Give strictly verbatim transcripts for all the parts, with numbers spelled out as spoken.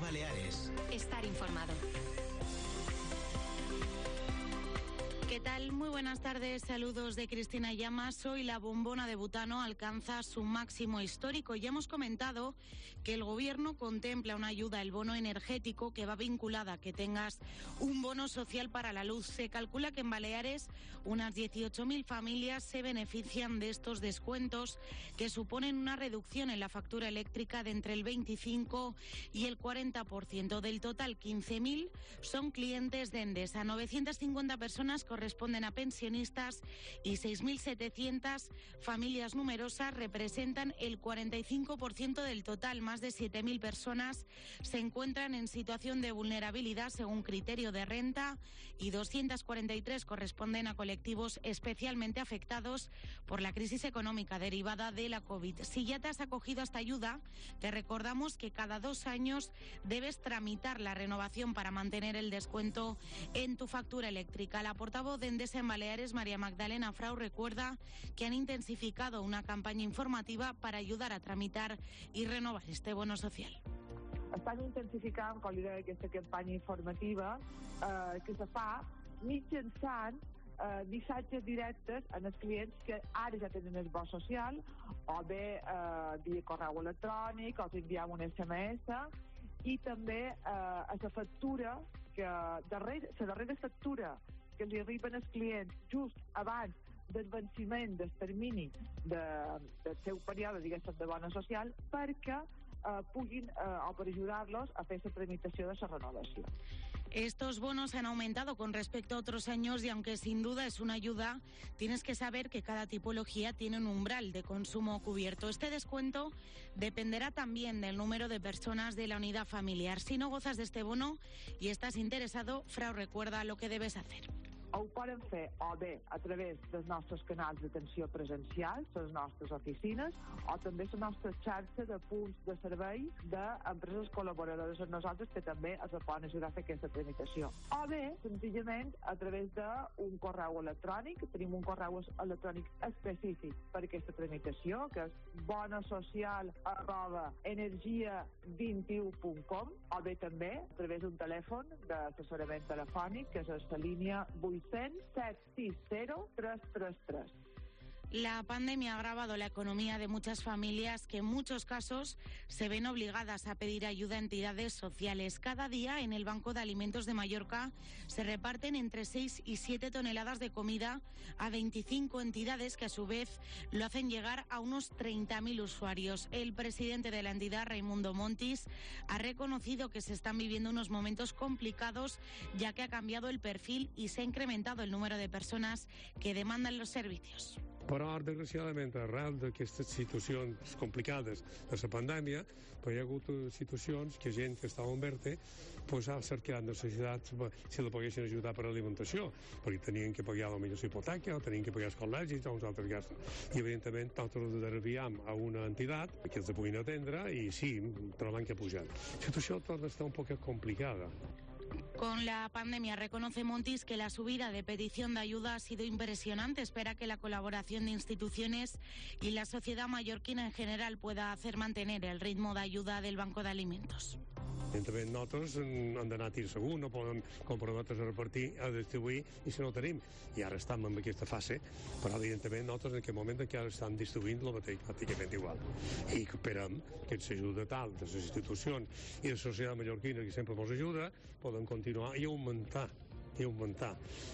Baleares. Estar informado. ¿Qué tal? Muy buenas tardes, saludos de Cristina Llamas. Hoy la bombona de butano alcanza su máximo histórico. Ya hemos comentado que el Gobierno contempla una ayuda, el bono energético, que va vinculada a que tengas un bono social para la luz. Se calcula que en Baleares unas dieciocho mil familias se benefician de estos descuentos que suponen una reducción en la factura eléctrica de entre el veinticinco y el cuarenta por ciento. Del total, quince mil son clientes de Endesa. novecientas cincuenta personas corresponden a pensionistas y seis mil setecientas familias numerosas representan el cuarenta y cinco por ciento del total. Más de siete mil personas se encuentran en situación de vulnerabilidad según criterio de renta y doscientas cuarenta y tres corresponden a colectivos especialmente afectados por la crisis económica derivada de la COVID. Si ya te has acogido a esta ayuda, te recordamos que cada dos años debes tramitar la renovación para mantener el descuento en tu factura eléctrica. La portavoz de Endesa en Baleares, María Magdalena Frau, recuerda que han intensificado una campaña informativa para ayudar a tramitar y renovar este bono social. Estan intensificant, com li deia, aquesta campanya informativa eh, que se fa mitjançant eh, missatges directes als clients que ara ja tenen el bo social, o bé eh, via correu electrònic, o enviam un S M S, i també eh, a la factura, que darrere, la darrera factura que li arriben als clients just abans del venciment del termini de, del seu període, diguéssim, de bona social, perquè eh, puguin, eh, o per ajudar-los a fer la tramitació de la renovació. Estos bonos han aumentado con respecto a otros años y aunque sin duda es una ayuda, tienes que saber que cada tipología tiene un umbral de consumo cubierto. Este descuento dependerá también del número de personas de la unidad familiar. Si no gozas de este bono y estás interesado, Frau recuerda lo que debes hacer. Ho poden fer o bé a través dels nostres canals d'atenció presencials, les nostres oficines, o també la nostra xarxa de punts de servei d'empreses col·laboradores amb nosaltres que també ens poden ajudar a fer aquesta tramitació. O bé, senzillament, a través d'un correu electrònic. Tenim un correu electrònic específic per aquesta tramitació, que és bonasocial arroba energia vint i u punt com, o bé també a través d'un telèfon d'assessorament telefònic, que és la línia vuit cents, set sis cero, tres tres tres. La pandemia ha agravado la economía de muchas familias que en muchos casos se ven obligadas a pedir ayuda a entidades sociales. Cada día en el Banco de Alimentos de Mallorca se reparten entre seis y siete toneladas de comida a veinticinco entidades que a su vez lo hacen llegar a unos treinta mil usuarios. El presidente de la entidad, Raimundo Montis, ha reconocido que se están viviendo unos momentos complicados ya que ha cambiado el perfil y se ha incrementado el número de personas que demandan los servicios. Però, desgraciadament, arrel d'aquestes situacions complicades de la pandèmia, pues, hi ha hagut situacions que gent que estava en verte pues, ha cercat necessitats si la poguessin ajudar per alimentació, perquè tenien que pagar la millor hipoteca, o tenien que pagar els col·legis o uns altres gastos. I, evidentment, nosaltres els enviam a una entitat que els puguin atendre i sí, trobem que ha pujat. La situació torna a estar un poc complicada. Con la pandemia reconoce Montis que la subida de petición de ayuda ha sido impresionante. Espera que la colaboración de instituciones y la sociedad mallorquina en general pueda hacer mantener el ritmo de ayuda del Banco de Alimentos. Evidentment, nosaltres hem d'anar a tir segur, no podem comprometre's a repartir, a distribuir, i si no tenim. I ara estem en aquesta fase, però evidentment nosaltres en aquest moment encara estem distribuint el mateix, pràcticament igual. I esperem que ens ajuda tal de les institucions i de la societat mallorquina que sempre ens ajuda, podem continuar i augmentar, i augmentar.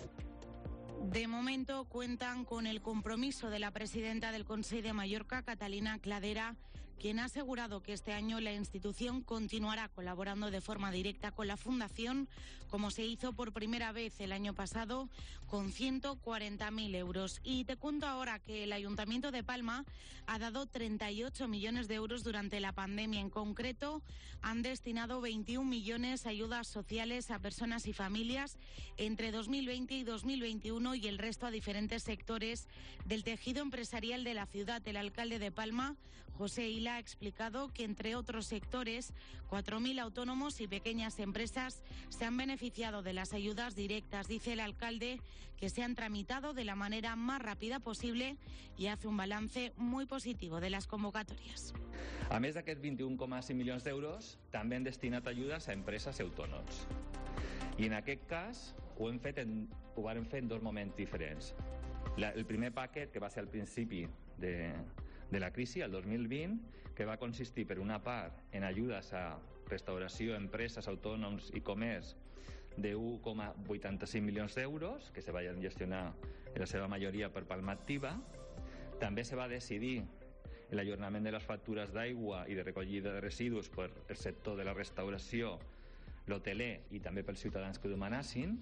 De momento cuentan con el compromiso de la presidenta del Consell de Mallorca, Catalina Cladera, quien ha asegurado que este año la institución continuará colaborando de forma directa con la Fundación, como se hizo por primera vez el año pasado, con ciento cuarenta mil euros. Y te cuento ahora que el Ayuntamiento de Palma ha dado treinta y ocho millones de euros durante la pandemia. En concreto, han destinado veintiún millones a ayudas sociales a personas y familias entre dos mil veinte y dos mil veintiuno y el resto a diferentes sectores del tejido empresarial de la ciudad. El alcalde de Palma, José Ila ha explicado que, entre otros sectores, cuatro mil autónomos y pequeñas empresas se han beneficiado de las ayudas directas. Dice el alcalde que se han tramitado de la manera más rápida posible y hace un balance muy positivo de las convocatorias. A més d'aquests vint-i-un coma cinc milions d'euros, també hem destinat ajudes a empreses i autònoms. I en aquest cas ho hem fet en, ho vam fer en dos moments diferents. La, el primer paquet, que va ser al principi de, de la crisi, el dos mil vint, que va consistir per una part en ajudes a restauració, empreses, autònoms i comerç de un coma vuitanta-cinc milions d'euros, que se van gestionar en la seva majoria per Palma Activa. També se va decidir l'ajornament de les factures d'aigua i de recollida de residus per el sector de la restauració, l'hoteler i també pels ciutadans que ho demanassin.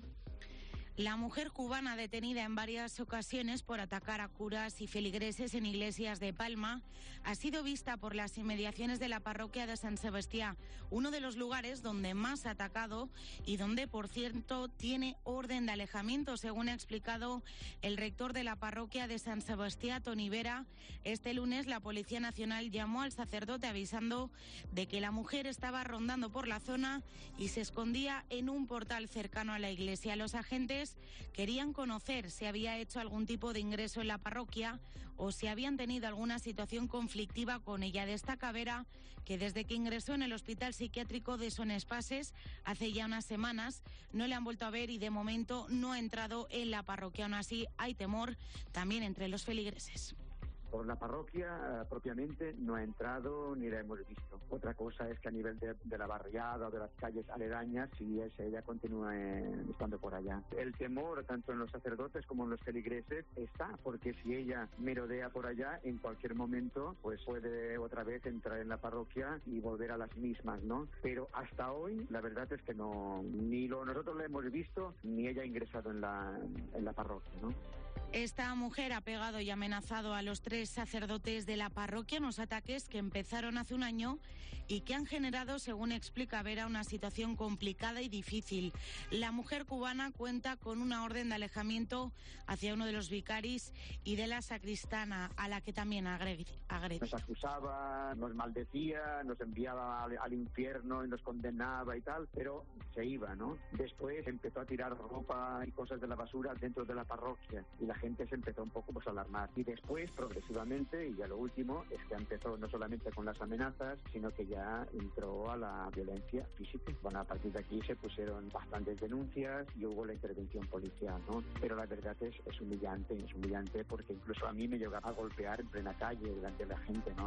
La mujer cubana detenida en varias ocasiones por atacar a curas y feligreses en iglesias de Palma ha sido vista por las inmediaciones de la parroquia de San Sebastián, uno de los lugares donde más ha atacado y donde, por cierto, tiene orden de alejamiento, según ha explicado el rector de la parroquia de San Sebastián, Toni Vera. Este lunes la Policía Nacional llamó al sacerdote avisando de que la mujer estaba rondando por la zona y se escondía en un portal cercano a la iglesia. Los agentes querían conocer si había hecho algún tipo de ingreso en la parroquia o si habían tenido alguna situación conflictiva con ella. Destaca Vera que desde que ingresó en el hospital psiquiátrico de Son Espases hace ya unas semanas no le han vuelto a ver y de momento no ha entrado en la parroquia. Aún así hay temor también entre los feligreses. Por la parroquia eh, propiamente no ha entrado ni la hemos visto. Otra cosa es que a nivel de, de la barriada o de las calles aledañas, sí es, ella continúa eh, estando por allá. El temor, tanto en los sacerdotes como en los feligreses, está, porque si ella merodea por allá, en cualquier momento pues puede otra vez entrar en la parroquia y volver a las mismas, ¿no? Pero hasta hoy, la verdad es que no, ni lo, nosotros la hemos visto, ni ella ha ingresado en la, en la parroquia, ¿no? Esta mujer ha pegado y amenazado a los tres sacerdotes de la parroquia, unos ataques que empezaron hace un año y que han generado, según explica Vera, una situación complicada y difícil. La mujer cubana cuenta con una orden de alejamiento hacia uno de los vicaris y de la sacristana, a la que también agrede. Nos acusaba, nos maldecía, nos enviaba al, al infierno y nos condenaba y tal, pero se iba, ¿no? Después empezó a tirar ropa y cosas de la basura dentro de la parroquia y la gente se empezó un poco pues, a alarmar. Y después, progresivamente, y ya lo último, es que empezó no solamente con las amenazas, sino que ya entró a la violencia física. Bueno, a partir de aquí se pusieron bastantes denuncias y hubo la intervención policial, ¿no? Pero la verdad es, es humillante, es humillante porque incluso a mí me llegaba a golpear en plena calle delante de la gente, ¿no?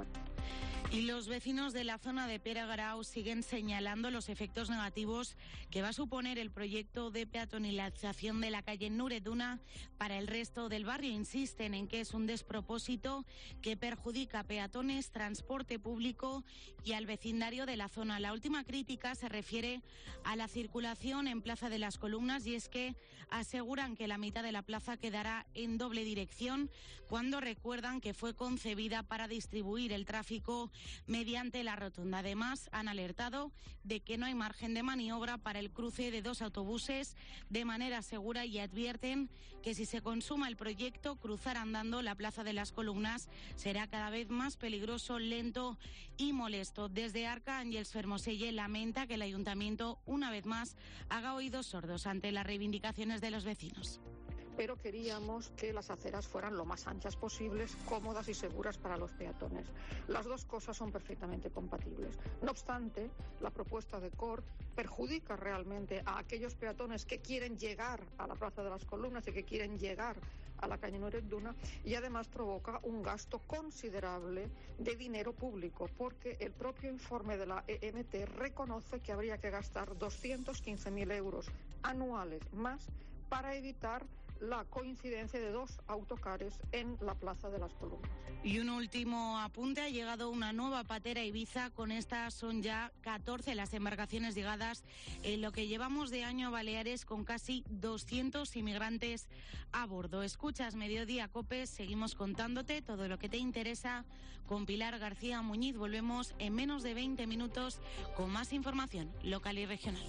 Y los vecinos de la zona de Pere Grau siguen señalando los efectos negativos que va a suponer el proyecto de peatonalización de la calle Nureduna para el resto del barrio. Insisten en que es un despropósito que perjudica a peatones, transporte público y al vecindario de la zona. La última crítica se refiere a la circulación en Plaza de las Columnas y es que aseguran que la mitad de la plaza quedará en doble dirección cuando recuerdan que fue concebida para distribuir el tráfico mediante la rotonda. Además, han alertado de que no hay margen de maniobra para el cruce de dos autobuses de manera segura y advierten que si se consuma el proyecto, cruzar andando la Plaza de las Columnas será cada vez más peligroso, lento y molesto. Desde Arca, Ángels Fermoselle lamenta que el ayuntamiento, una vez más, haga oídos sordos ante las reivindicaciones de los vecinos. Pero queríamos que las aceras fueran lo más anchas posibles, cómodas y seguras para los peatones. Las dos cosas son perfectamente compatibles. No obstante, la propuesta de Cort perjudica realmente a aquellos peatones que quieren llegar a la Plaza de las Columnas y que quieren llegar a la calle Nureduna y además provoca un gasto considerable de dinero público porque el propio informe de la E M T reconoce que habría que gastar doscientos quince mil euros anuales más para evitar la coincidencia de dos autocares en la Plaza de las Columnas. Y un último apunte, ha llegado una nueva patera a Ibiza. Con estas son ya catorce las embarcaciones llegadas en lo que llevamos de año a Baleares, con casi doscientos inmigrantes a bordo. Escuchas Mediodía COPE, seguimos contándote todo lo que te interesa con Pilar García Muñiz. Volvemos en menos de veinte minutos con más información local y regional.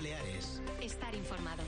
Baleares. Estar informado.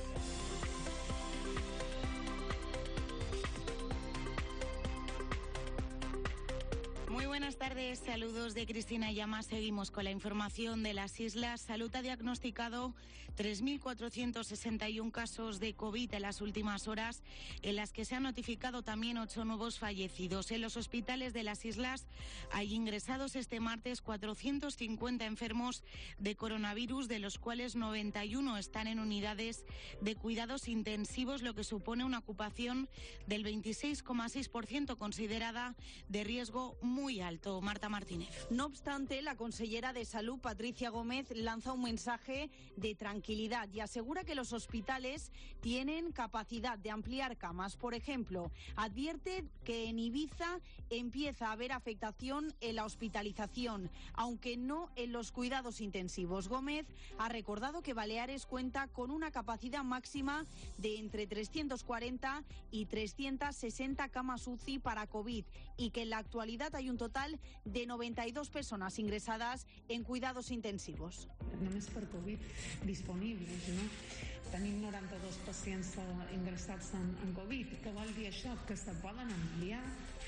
Muy buenas tardes, saludos de Cristina Llamas. Seguimos con la información de las islas. Salud ha diagnosticado tres mil cuatrocientos sesenta y uno casos de COVID en las últimas horas, en las que se han notificado también ocho nuevos fallecidos. En los hospitales de las islas hay ingresados este martes cuatrocientos cincuenta enfermos de coronavirus, de los cuales noventa y uno están en unidades de cuidados intensivos, lo que supone una ocupación del veintiséis coma seis por ciento, considerada de riesgo muy alto. Marta Martínez. No obstante, la consellera de Salud, Patricia Gómez, lanza un mensaje de tranquilidad y asegura que los hospitales tienen capacidad de ampliar camas. Por ejemplo, advierte que en Ibiza empieza a haber afectación en la hospitalización, aunque no en los cuidados intensivos. Gómez ha recordado que Baleares cuenta con una capacidad máxima de entre trescientas cuarenta y trescientas sesenta camas U C I para COVID y que en la actualidad hay un total de noventa y dos personas ingresadas en cuidados intensivos. Només per Covid disponibles, no? Tenim noranta-dos pacients ingressats en, en Covid. Què vol dir això? Que se poden ampliar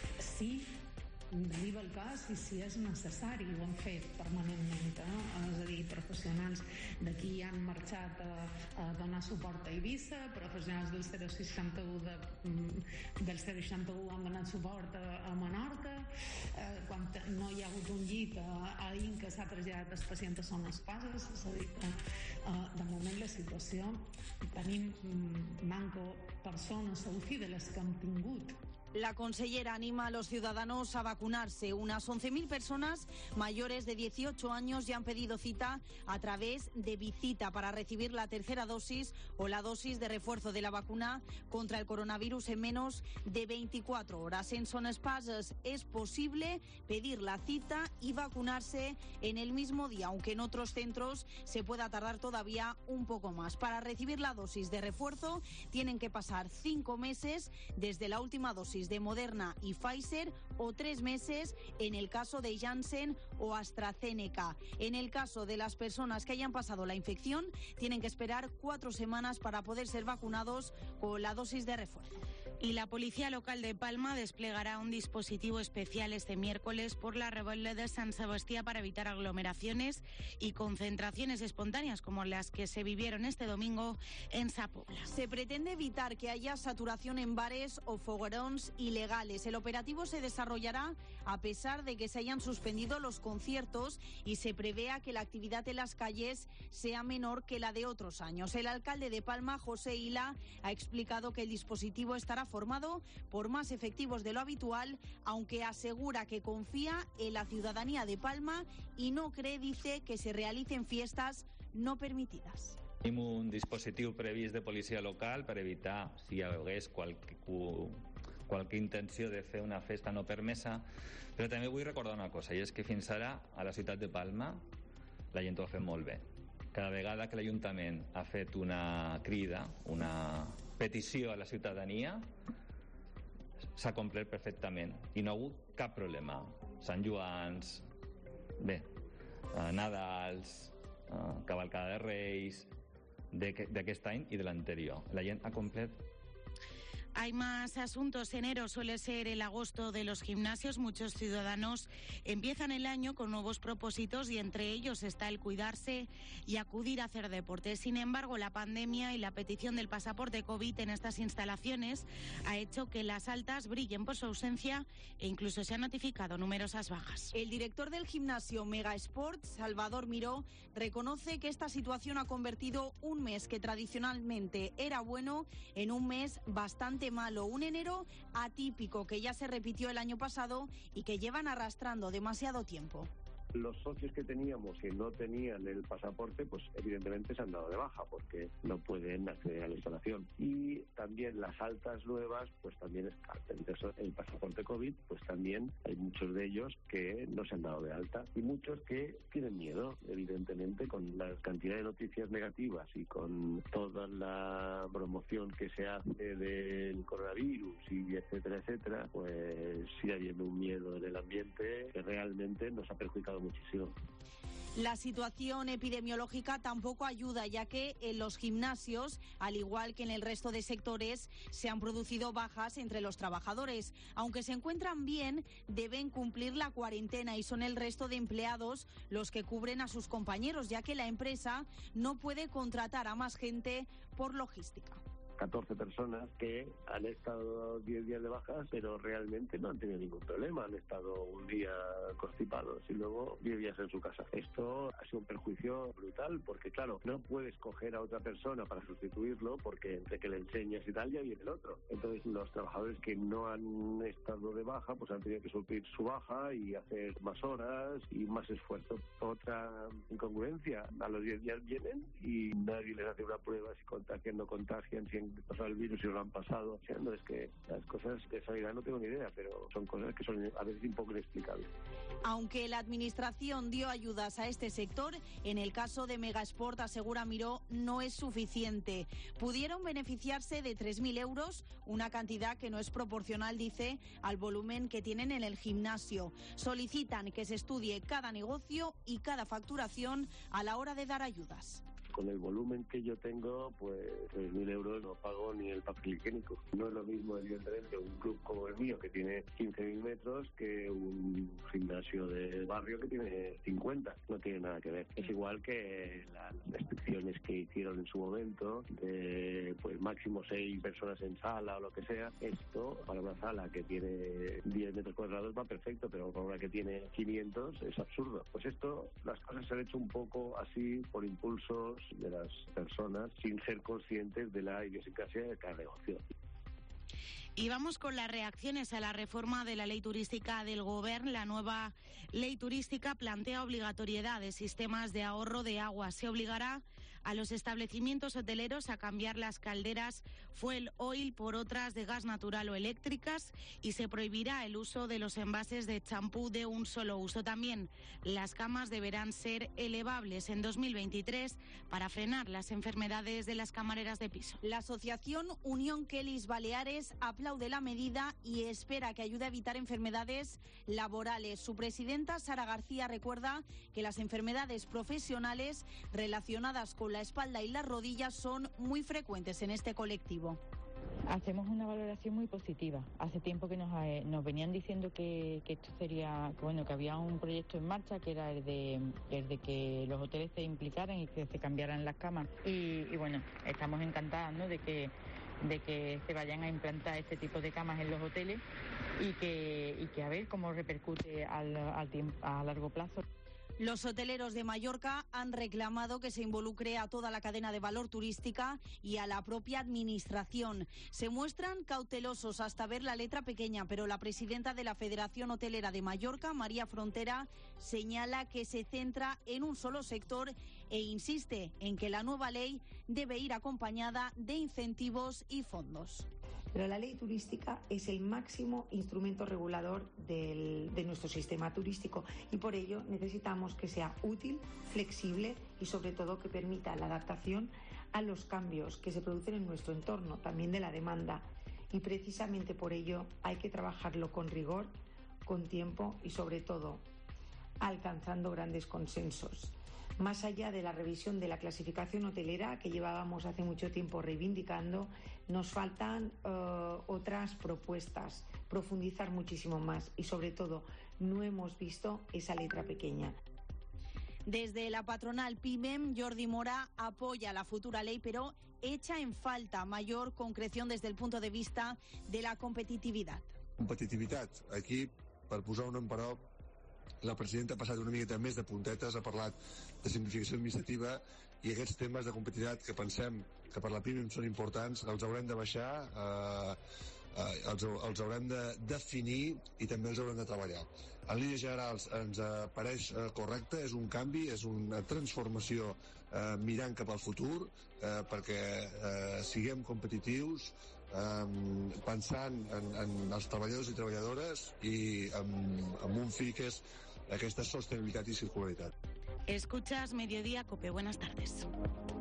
si arriba el cas i si és necessari. Ho hem fet permanentment, eh? És a dir, professionals d'aquí han marxat a, a donar suport a Eivissa, professionals del seixanta u de, del seixanta u han donat suport a, a Menorca, eh, quan no hi ha hagut un llit a, a Inca s'ha traslladat els pacients a zones pases. És a dir, que eh, de moment la situació tenim mm, manco persones a U C I de les que hem tingut. La consellera anima a los ciudadanos a vacunarse. Unas once mil personas mayores de dieciocho años ya han pedido cita a través de Bicita para recibir la tercera dosis o la dosis de refuerzo de la vacuna contra el coronavirus en menos de veinticuatro horas. En Son Espases es posible pedir la cita y vacunarse en el mismo día, aunque en otros centros se pueda tardar todavía un poco más. Para recibir la dosis de refuerzo tienen que pasar cinco meses desde la última dosis de Moderna y Pfizer o tres meses en el caso de Janssen o AstraZeneca. En el caso de las personas que hayan pasado la infección, tienen que esperar cuatro semanas para poder ser vacunados con la dosis de refuerzo. Y la Policía Local de Palma desplegará un dispositivo especial este miércoles por la Rebelde de San Sebastián para evitar aglomeraciones y concentraciones espontáneas como las que se vivieron este domingo en Sa Pobla. Se pretende evitar que haya saturación en bares o foguerones ilegales. El operativo se desarrollará a pesar de que se hayan suspendido los conciertos y se prevea que la actividad en las calles sea menor que la de otros años. El alcalde de Palma, José Ila, ha explicado que el dispositivo estará formado por más efectivos de lo habitual, aunque asegura que confía en la ciudadanía de Palma y no cree, dice, que se realicen fiestas no permitidas. Tenim un dispositiu previst de policia local per evitar, si hi hagués qualque, qualque intenció de fer una festa no permesa, però també vull recordar una cosa, i és que fins ara a la ciutat de Palma la gent ho ha fet molt bé. Cada vegada que l'Ajuntament ha fet una crida, una petició a la ciutadania, s'ha complert perfectament i no ha hagut cap problema. Sant Joans, bé, Nadals, Cavalcada de Reis, d'aquest any i de l'anterior. La gent ha complert. Hay más asuntos. Enero suele ser el agosto de los gimnasios. Muchos ciudadanos empiezan el año con nuevos propósitos y entre ellos está el cuidarse y acudir a hacer deporte. Sin embargo, la pandemia y la petición del pasaporte COVID en estas instalaciones ha hecho que las altas brillen por su ausencia e incluso se han notificado numerosas bajas. El director del gimnasio Mega Sport, Salvador Miró, reconoce que esta situación ha convertido un mes que tradicionalmente era bueno en un mes bastante malo, un enero atípico que ya se repitió el año pasado y que llevan arrastrando demasiado tiempo. Los socios que teníamos que no tenían el pasaporte, pues evidentemente se han dado de baja porque no pueden acceder a la instalación. Y también las altas nuevas, pues también es el pasaporte COVID, pues también hay muchos de ellos que no se han dado de alta y muchos que tienen miedo, evidentemente, con la cantidad de noticias negativas y con toda la promoción que se hace del coronavirus y etcétera, etcétera, pues sigue habiendo un miedo en el ambiente que realmente nos ha perjudicado muchísimo. La situación epidemiológica tampoco ayuda, ya que en los gimnasios, al igual que en el resto de sectores, se han producido bajas entre los trabajadores. Aunque se encuentran bien, deben cumplir la cuarentena y son el resto de empleados los que cubren a sus compañeros, ya que la empresa no puede contratar a más gente por logística. catorce personas que han estado diez días de bajas, pero realmente no han tenido ningún problema. Han estado un día constipados y luego diez días en su casa. Esto ha sido un perjuicio brutal porque, claro, no puedes coger a otra persona para sustituirlo porque entre que le enseñas y tal ya viene el otro. Entonces, los trabajadores que no han estado de baja, pues han tenido que suplir su baja y hacer más horas y más esfuerzo. Otra incongruencia, a los diez días vienen y nadie les hace una prueba si contagian, no contagian, si han pasado el virus y lo han pasado. O sea, no, es que las cosas de sanidad no tengo ni idea, pero son cosas que son a veces un poco inexplicables. Aunque la administración dio ayudas a este sector, en el caso de Megasport, asegura Miró, no es suficiente. Pudieron beneficiarse de tres mil euros, una cantidad que no es proporcional, dice, al volumen que tienen en el gimnasio. Solicitan que se estudie cada negocio y cada facturación a la hora de dar ayudas. Con el volumen que yo tengo, pues tres mil euros no pago ni el papel higiénico. No es lo mismo, evidentemente, un club como el mío, que tiene quince mil metros, que un gimnasio de barrio que tiene cincuenta. No tiene nada que ver. Es igual que las restricciones que hicieron en su momento, de pues máximo seis personas en sala o lo que sea. Esto, para una sala que tiene diez metros cuadrados, va perfecto, pero para una que tiene quinientos es absurdo. Pues esto, las cosas se han hecho un poco así por impulsos de las personas sin ser conscientes de la idiosincrasia de cada negocio. Y vamos con las reacciones a la reforma de la ley turística del Govern. La nueva ley turística plantea obligatoriedad de sistemas de ahorro de agua. Se obligará a los establecimientos hoteleros a cambiar las calderas fuel oil por otras de gas natural o eléctricas y se prohibirá el uso de los envases de champú de un solo uso. También las camas deberán ser elevables en dos mil veintitrés para frenar las enfermedades de las camareras de piso. La asociación Unión Kellys Baleares aplaude la medida y espera que ayude a evitar enfermedades laborales. Su presidenta, Sara García, recuerda que las enfermedades profesionales relacionadas con la espalda y las rodillas son muy frecuentes en este colectivo. Hacemos una valoración muy positiva. Hace tiempo que nos, eh, nos venían diciendo que, que esto sería, que, bueno, que había un proyecto en marcha que era el de, el de que los hoteles se implicaran y que se cambiaran las camas. Y, y bueno, estamos encantadas, ¿no?, de que de que se vayan a implantar este tipo de camas en los hoteles y que, y que a ver cómo repercute al, al tiempo, a largo plazo. Los hoteleros de Mallorca han reclamado que se involucre a toda la cadena de valor turística y a la propia administración. Se muestran cautelosos hasta ver la letra pequeña, pero la presidenta de la Federación Hotelera de Mallorca, María Frontera, señala que se centra en un solo sector e insiste en que la nueva ley debe ir acompañada de incentivos y fondos. Pero la ley turística es el máximo instrumento regulador del, de nuestro sistema turístico y por ello necesitamos que sea útil, flexible y sobre todo que permita la adaptación a los cambios que se producen en nuestro entorno, también de la demanda. Y precisamente por ello hay que trabajarlo con rigor, con tiempo y sobre todo alcanzando grandes consensos. Más allá de la revisión de la clasificación hotelera que llevábamos hace mucho tiempo reivindicando, nos faltan uh, otras propuestas, profundizar muchísimo más y sobre todo no hemos visto esa letra pequeña. Desde la patronal PIMEM, Jordi Mora apoya la futura ley, pero echa en falta mayor concreción desde el punto de vista de la competitividad. Competitivitat. Aquí, per posar un nom, però, la presidenta ha passat una miqueta més de puntetes, ha parlat de simplificació administrativa i aquests temes de competitivitat que pensem que per la PIMEM són importants, els haurem de baixar, eh, eh, els, els haurem de definir i també els haurem de treballar. En línies generals ens pareix eh, correcte, és un canvi, és una transformació eh, mirant cap al futur eh, perquè eh, siguem competitius, Um, pensant en, en els treballadors i treballadores i amb, amb un fi que és aquesta sostenibilitat i circularitat. Escuchas Mediodía Cope. Buenas tardes.